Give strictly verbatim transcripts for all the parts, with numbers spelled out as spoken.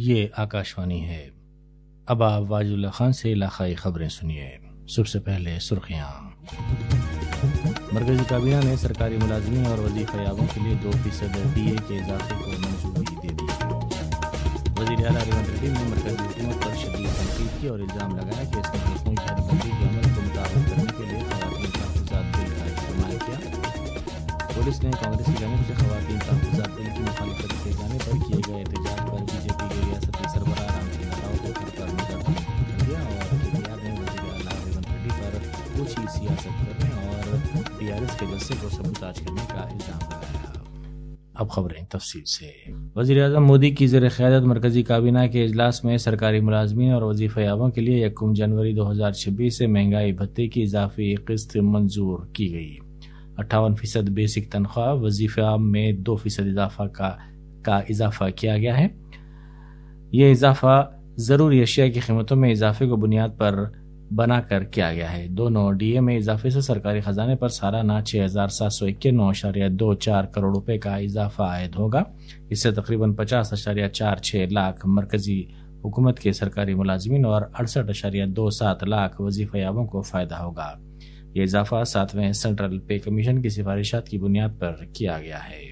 یہ آکاشوانی ہے۔ اب آپ واجد اللہ خان سے علاقائی خبریں سنیے۔ سب سے پہلے سرخیاں۔ مرکزی کابینہ نے سرکاری ملازمین اور وظیفہ یابوں کے لیے دو فیصد ڈی اے کے اضافے کو منظوری دے دی۔ وزیر اعلیٰ ریونت ریڈی نے مرکزی حکومت پر شدید تنقید کی اور الزام لگایا کہ اس نے حلقوں کی حد بندی کے عمل کو متعارف کرنے کے لیے خواتین تحفظات بل کا استعمال کیا۔ پولیس نے کانگریس کی جانب سے خواتین تحفظات بل کی مخالفت کیے جانے پر کیے گئے احتجاج پر بی جے پی کے ریاستی سربراہ رام چندر راؤ کو گھر پر نظر بند کر دیا اور کے ٹی آر نے وزیر اعلیٰ ریونت ریڈی پر اوچھی سیاست کرنے اور ٹی آر ایس کے جلسے کو سبوتاژ کرنے کا الزام لگایا۔ اب خبریں تفصیل سے۔ وزیر اعظم مودی کی زیر قیادت مرکزی کابینہ کے اجلاس میں سرکاری ملازمین اور وظیفہ یابوں کے لیے یکم جنوری دو ہزار چھبیس سے مہنگائی بھتے کی اضافی قسط منظور کی گئی۔ اٹھاون فیصد بیسک تنخواہ، وظیفہ میں دو فیصد اضافہ کا کا اضافہ کیا گیا ہے۔ یہ اضافہ ضروری اشیاء کی قیمتوں میں اضافے کو بنیاد پر بنا کر کیا گیا ہے۔ دونوں ڈی اے میں اضافے سے سرکاری خزانے پر سالانہ چھ ہزار سات سو اکیانوے اشاریہ دو چار کروڑ روپے کا اضافہ عائد ہوگا۔ اس سے تقریباً پچاس اشاریہ چار چھ لاکھ مرکزی حکومت کے سرکاری ملازمین اور اڑسٹھ اشاریہ دو سات لاکھ وظیفہ یابوں کو فائدہ ہوگا۔ یہ اضافہ ساتویں سینٹرل پے کمیشن کی سفارشات کی بنیاد پر کیا گیا ہے۔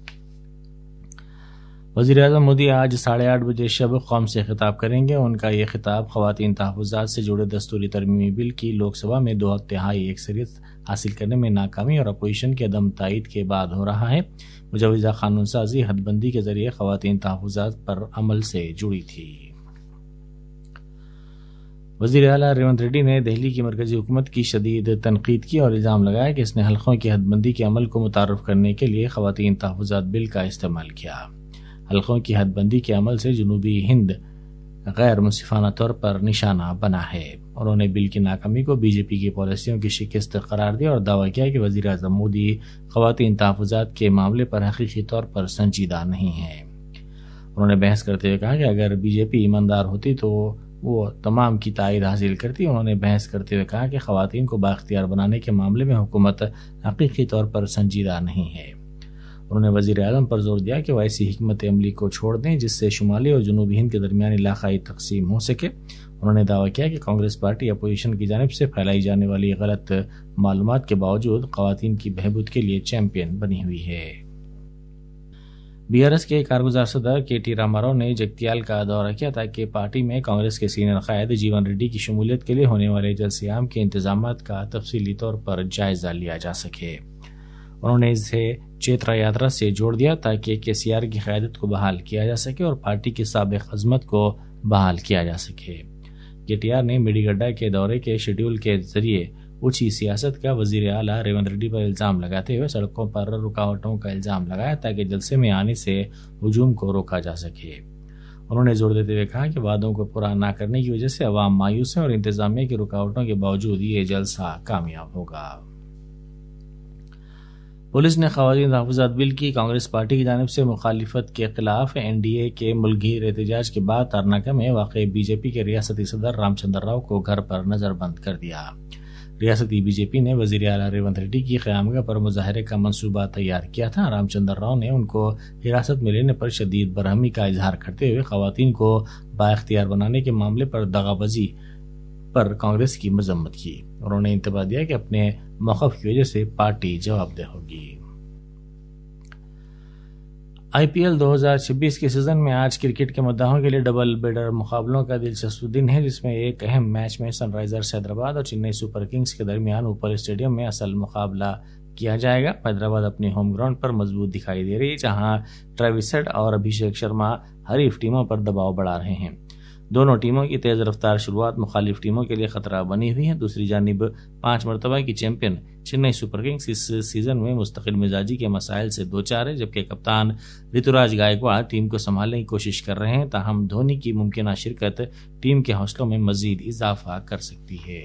وزیر اعظم مودی آج ساڑھے آٹھ بجے شب قوم سے خطاب کریں گے۔ ان کا یہ خطاب خواتین تحفظات سے جڑے دستوری ترمیمی بل کی لوک سبھا میں دو تہائی اکثریت حاصل کرنے میں ناکامی اور اپوزیشن کے عدم تائید کے بعد ہو رہا ہے۔ مجوزہ قانون سازی حد بندی کے ذریعے خواتین تحفظات پر عمل سے جڑی تھی۔ وزیر اعلیٰ ریونت ریڈی نے دہلی کی مرکزی حکومت کی شدید تنقید کی اور الزام لگایا کہ اس نے حلقوں کی حد بندی کے عمل کو متعارف کرنے کے لیے خواتین تحفظات بل کا استعمال کیا۔ حلقوں کی حد بندی کے عمل سے جنوبی ہند غیر منصفانہ طور پر نشانہ بنا ہے۔ انہوں نے بل کی ناکامی کو بی جے پی کی پالیسیوں کی شکست قرار دیا اور دعویٰ کیا کہ وزیر اعظم مودی خواتین تحفظات کے معاملے پر حقیقی طور پر سنجیدہ نہیں ہیں۔ انہوں نے بحث کرتے ہوئے کہا کہ اگر بی جے پی ایماندار ہوتی تو وہ تمام کی تائید حاصل کرتی۔ انہوں نے بحث کرتے ہوئے کہا کہ خواتین کو بااختیار بنانے کے معاملے میں حکومت حقیقی طور پر سنجیدہ نہیں ہے۔ انہوں نے وزیر اعظم پر زور دیا کہ وہ ایسی حکمت عملی کو چھوڑ دیں جس سے شمالی اور جنوبی ہند کے درمیان علاقائی تقسیم ہو سکے۔ انہوں نے دعویٰ کیا کہ کانگریس پارٹی اپوزیشن کی جانب سے پھیلائی جانے والی غلط معلومات کے باوجود خواتین کی بہبود کے لیے چیمپئن بنی ہوئی ہے۔ بی آر ایس کے کارگزار صدر کے ٹی راما نے جگتیال کا دورہ کیا تاکہ پارٹی میں کانگریس کے سینئر قائد جیون ریڈی کی شمولیت کے لیے ہونے والے جلسے عام کے انتظامات کا تفصیلی طور پر جائزہ لیا جا سکے۔ انہوں نے اسے چیترا یاترا سے جوڑ دیا تاکہ کے سی آر کی قیادت کو بحال کیا جا سکے اور پارٹی کی سابق عظمت کو بحال کیا جا سکے۔ کے ٹی آر نے میڈی گڈا کے دورے کے شیڈول کے ذریعے اونچی سیاست کا وزیر اعلیٰ ریونت ریڈی پر الزام لگاتے ہوئے سڑکوں پر رکاوٹوں کا الزام لگایا تاکہ جلسے میں آنے سے ہجوم کو روکا جا سکے۔ انہوں نے زور دیتے ہوئے کہا کہ وعدوں کو پورا نہ کرنے کی وجہ سے عوام مایوس ہیں اور انتظامیہ کی رکاوٹوں کے باوجود یہ جلسہ کامیاب ہوگا۔ پولیس نے خواتین تحفظات بل کی کانگریس پارٹی کی جانب سے مخالفت کے خلاف این ڈی اے کے ملک گیر احتجاج کے بعد تارناکہ میں واقع بی جے پی کے ریاستی صدر رام چندر راؤ کو گھر پر نظر بند کر دیا۔ ریاستی بی جے پی نے وزیر اعلیٰ ریونت ریڈی کی قیامگاہ پر مظاہرے کا منصوبہ تیار کیا تھا۔ رام چندر راؤ نے ان کو حراست میں لینے پر شدید برہمی کا اظہار کرتے ہوئے خواتین کو بااختیار بنانے کے معاملے پر دغا بازی پر کانگریس کی مذمت کی۔ انہوں نے انتباہ دیا کہ اپنے موقف کی وجہ سے پارٹی جواب دہ ہوگی۔ آئی پی ایل دو ہزار چھبیس کے سیزن میں آج کرکٹ کے مداحوں کے لیے ڈبل بیڈر مقابلوں کا دلچسپ دن ہے، جس میں ایک اہم میچ میں سن رائزرز حیدرآباد اور چنئی سپر کنگز کے درمیان اوپل اسٹیڈیم میں اصل مقابلہ کیا جائے گا۔ حیدرآباد اپنی ہوم گراؤنڈ پر مضبوط دکھائی دے رہی ہے، جہاں ٹریوس ہیڈ اور ابھیشیک شرما حریف ٹیموں پر دباؤ بڑھا رہے ہیں۔ دونوں ٹیموں کی تیز رفتار شروعات مخالف ٹیموں کے لیے خطرہ بنی ہوئی ہے۔ دوسری جانب پانچ مرتبہ کی چیمپئن چنئی سپر کنگز اس سیزن میں مستقل مزاجی کے مسائل سے دوچار ہے، جبکہ کپتان رتوراج گائیکواڑ ٹیم کو سنبھالنے کی کوشش کر رہے ہیں۔ تاہم دھونی کی ممکنہ شرکت ٹیم کے حوصلوں میں مزید اضافہ کر سکتی ہے۔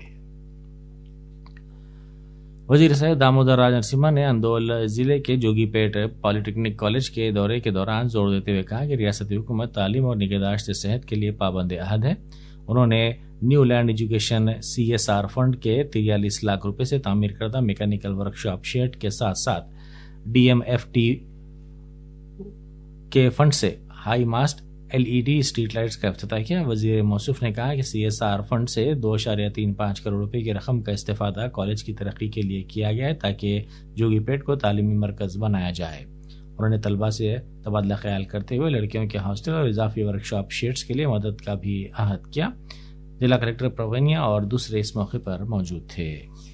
وزیر صحت دامودر راج نرسمہا نے اندول ضلع کے جوگی پیٹ پالی ٹیکنک کالج کے دورے کے دوران زور دیتے ہوئے کہا کہ ریاستی حکومت تعلیم اور نگہداشت صحت کے لیے پابند عہد ہے۔ انہوں نے نیو لینڈ ایجوکیشن سی ایس آر فنڈ کے تریالیس لاکھ روپے سے تعمیر کردہ میکینیکل ورکشاپ شیڈ کے ساتھ ساتھ ڈی ایم ایف ٹی کے فنڈ سے high mast L E D street lights کا افتتاح کیا۔ وزیر موصوف نے کہا کہ سی ایس آر فنڈ سے دو اشاریہ تین پانچ کروڑ روپے کی رقم کا استفادہ کالج کی ترقی کے لیے کیا گیا ہے تاکہ جوگی پیٹ کو تعلیمی مرکز بنایا جائے۔ انہوں نے طلباء سے تبادلہ خیال کرتے ہوئے لڑکیوں کے ہاسٹل اور اضافی ورکشاپ شیٹس کے لیے مدد کا بھی عہد کیا۔ ضلع کلکٹر پروینیا اور دوسرے اس موقع پر موجود تھے۔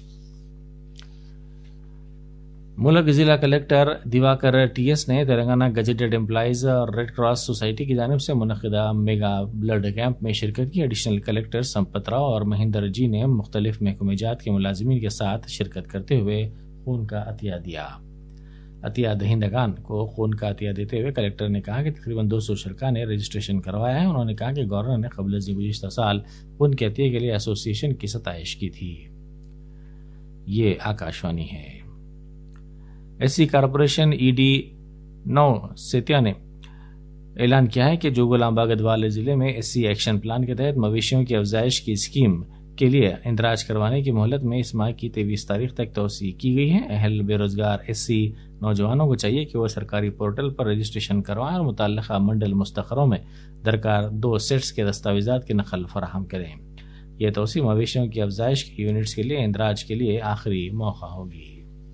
ملک ضلع کلکٹر دیواکر ٹی ایس نے تلنگانہ گزٹڈ امپلائیز اور ریڈ کراس سوسائٹی کی جانب سے منعقدہ میگا بلڈ کیمپ میں شرکت کی۔ ایڈیشنل کلکٹر سمپت راؤ اور مہندر جی نے مختلف محکمہ جات کے ملازمین کے ساتھ شرکت کرتے ہوئے خون کا عطیہ دیا۔ عطیہ دہندگان کو خون کا عطیہ دیتے ہوئے کلکٹر نے کہا کہ تقریباً دو سو شرکا نے رجسٹریشن کروایا ہے۔ انہوں نے کہا کہ گورنر نے قبل ازیں گزشتہ سال خون کے عطیے کے لیے ایسوسی ایشن کی ستائش کی تھی۔ یہ آکاشوانی ہے۔ S C corporation E D نو سیتیا نے اعلان کیا ہے کہ جوگو لامبا گدوال ضلع میں ایس سی ایکشن پلان کے تحت مویشیوں کی افزائش کی اسکیم کے لیے اندراج کروانے کی مہلت میں اس ماہ کی تیئیس تاریخ تک توسیع کی گئی ہے۔ اہل بے روزگار ایس سی نوجوانوں کو چاہیے کہ وہ سرکاری پورٹل پر رجسٹریشن کروائیں اور متعلقہ منڈل مستقروں میں درکار دو سیٹس کے دستاویزات کی نقل فراہم کریں۔ یہ توسیع مویشیوں کی افزائش کے یونٹس کے لیے اندراج کے لیے آخری موقع ہوگی۔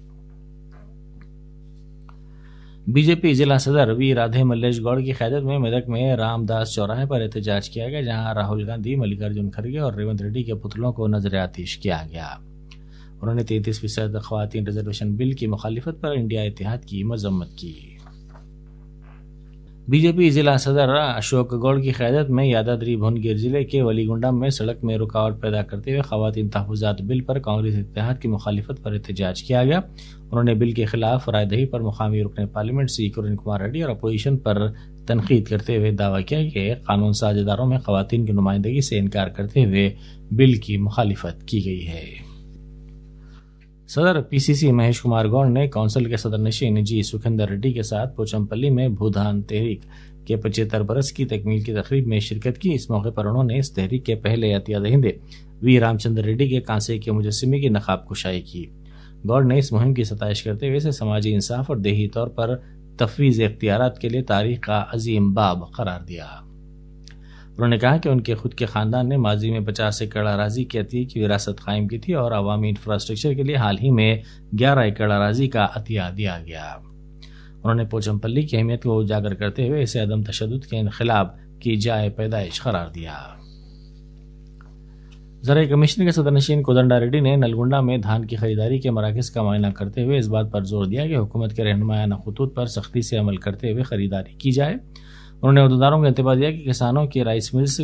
بی جے پی ضلع صدر وی رادھے ملیش گوڑ کی قیادت میں میدک میں رام داس چوراہے پر احتجاج کیا گیا، جہاں راہل گاندھی، ملیکارجن کھڑگے اور ریونت ریڈی کے پتلوں کو نظر آتش کیا گیا۔ انہوں نے تینتیس فیصد خواتین ریزرویشن بل کی مخالفت پر انڈیا اتحاد کی مذمت کی۔ بی جے پی ضلع صدر اشوک گوڑ کی قیادت میں یادادری بھونگیر ضلع کے ولی گنڈم میں سڑک میں رکاوٹ پیدا کرتے ہوئے خواتین تحفظات بل پر کانگریس اتحاد کی مخالفت پر احتجاج کیا گیا۔ انہوں نے بل کے خلاف رائے دہی پر مقامی رکن پارلیمنٹ سی کرن کمار ریڈی اور اپوزیشن پر تنقید کرتے ہوئے دعویٰ کیا کہ قانون ساز اداروں میں خواتین کی نمائندگی سے انکار کرتے ہوئے بل کی مخالفت کی گئی ہے۔ صدر پی سی سی مہیش کمار گوڑ نے کونسل کے صدر نشین جی سکھندر ریڈی کے ساتھ پوچمپلی میں بھودان تحریک کے پچہتر برس کی تکمیل کی تقریب میں شرکت کی۔ اس موقع پر انہوں نے اس تحریک کے پہلے عطیہ دہندے وی رام چندر ریڈی کے کانسے کے مجسمے کی نقاب کشائی کی۔ گوڑ نے اس مہم کی ستائش کرتے ہوئے اسے سماجی انصاف اور دیہی طور پر تفویض اختیارات کے لیے تاریخ کا عظیم باب قرار دیا۔ انہوں نے کہا کہ ان کے خود کے خاندان نے ماضی میں پچاس ایکڑ اراضی کے عطیے کی وراثت قائم کی تھی اور عوامی انفراسٹرکچر کے لیے حال ہی میں گیارہ ایکڑ اراضی کا عطیہ دیا گیا۔ انہوں نے پوچمپلی کی اہمیت کو اجاگر کرتے ہوئے اسے عدم تشدد کے انقلاب کی جائے پیدائش قرار دیا۔ زرعی کمشنر کے صدر نشین کودنڈا ریڈی نے نلگنڈا میں دھان کی خریداری کے مراکز کا معائنہ کرتے ہوئے اس بات پر زور دیا کہ حکومت کے رہنمایانہ خطوط پر سختی سے عمل کرتے ہوئے خریداری کی جائے۔ انہوں نے عہدیداروں کو انتباہ دیا کہ کسانوں کی رائس ملز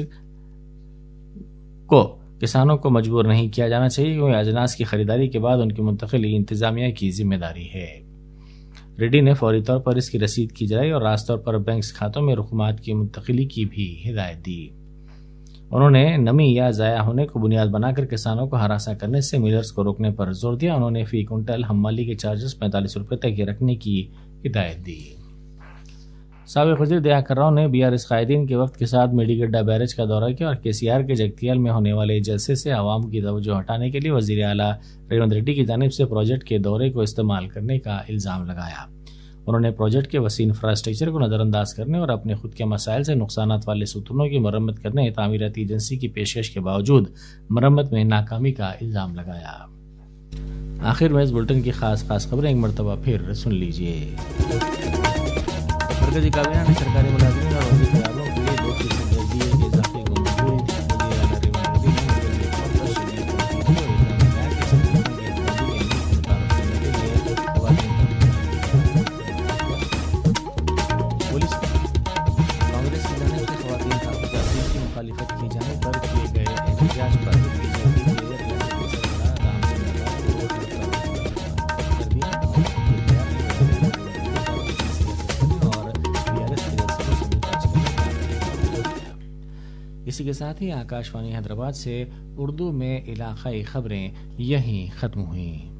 کو کسانوں کو مجبور نہیں کیا جانا چاہیے کیونکہ اجناس کی خریداری کے بعد ان کی منتقلی انتظامیہ کی ذمہ داری ہے۔ ریڈی نے فوری طور پر اس کی رسید کی جائے اور راست طور پر بینکس کھاتوں میں رقومات کی منتقلی کی بھی ہدایت دی۔ انہوں نے نمی یا ضائع ہونے کو بنیاد بنا کر کسانوں کو ہراساں کرنے سے ملرز کو روکنے پر زور دیا۔ انہوں نے فی کنٹل حمالی کے چارجز پینتالیس روپے تک ہی رکھنے کی ہدایت دی۔ سابق وزیر دیاکر راؤ نے بی آر ایس قائدین کے وقت کے ساتھ میڈی گڈا بیرج کا دورہ کیا اور کے سی آر کے جگتیال میں ہونے والے جلسے سے عوام کی توجہ ہٹانے کے لیے وزیر اعلیٰ ریونت ریڈی کی جانب سے پروجیکٹ کے دورے کو استعمال کرنے کا الزام لگایا۔ انہوں نے پروجیکٹ کے وسیع انفراسٹرکچر کو نظر انداز کرنے اور اپنے خود کے مسائل سے نقصانات والے ستونوں کی مرمت کرنے تعمیراتی ایجنسی کی پیشکش کے باوجود مرمت میں ناکامی کا الزام لگایا۔ آخر میں اس بلٹن کی خاص خاص خبریں ایک مرتبہ پھر سن لیجیے۔ مرکزی کابینہ نے سرکاری ملازمین اور وظیفہ داروں کے لیے دو فیصد ترجیح کے اضافے کو منظوری دی۔ پولیس کانگریس کی جانب سے خواتین تحفظات بل کی مخالفت کی جانے پر کیے گئے احتجاج پر بی جے پی کے ریاستی سربراہ رام سنگھ کو کر دیا۔ اسی کے ساتھ ہی آکاش وانی حیدرآباد سے اردو میں علاقائی خبریں یہیں ختم ہوئیں۔